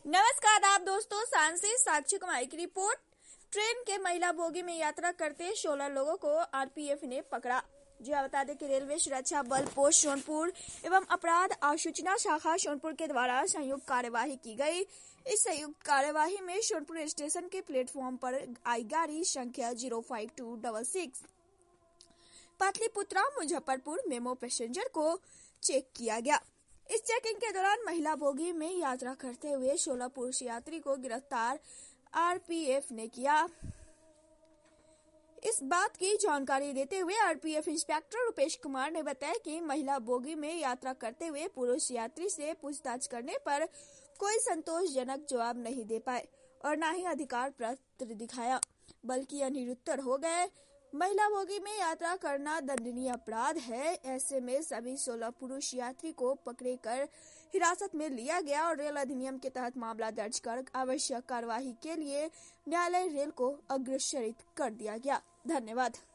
नमस्कार आप दोस्तों, सांस से साक्षी कुमारी की रिपोर्ट। ट्रेन के महिला बोगी में यात्रा करते 16 लोगों को आरपीएफ ने पकड़ा। जी बता दें कि रेलवे सुरक्षा बल पोस्ट सोनपुर एवं अपराध आसूचना शाखा सोनपुर के द्वारा संयुक्त कार्यवाही की गई। इस संयुक्त कार्यवाही में सोनपुर स्टेशन के प्लेटफॉर्म पर आई गाड़ी संख्या 05266 पाटलिपुत्रा मुजफ्फरपुर मेमो पैसेंजर को चेक किया गया। इस चेकिंग के दौरान महिला बोगी में यात्रा करते हुए 16 पुरुष यात्री को गिरफ्तार आरपीएफ ने किया। इस बात की जानकारी देते हुए आरपीएफ इंस्पेक्टर रुपेश कुमार ने बताया कि महिला बोगी में यात्रा करते हुए पुरुष यात्री से पूछताछ करने पर कोई संतोषजनक जवाब नहीं दे पाए और न ही अधिकार पत्र दिखाया, बल्कि अनिरुत्तर हो गए। महिला बोगी में यात्रा करना दंडनीय अपराध है। ऐसे में सभी 16 पुरुष यात्री को पकड़े कर हिरासत में लिया गया और रेल अधिनियम के तहत मामला दर्ज कर आवश्यक कार्यवाही के लिए न्यायालय रेल को अग्रसरित कर दिया गया। धन्यवाद।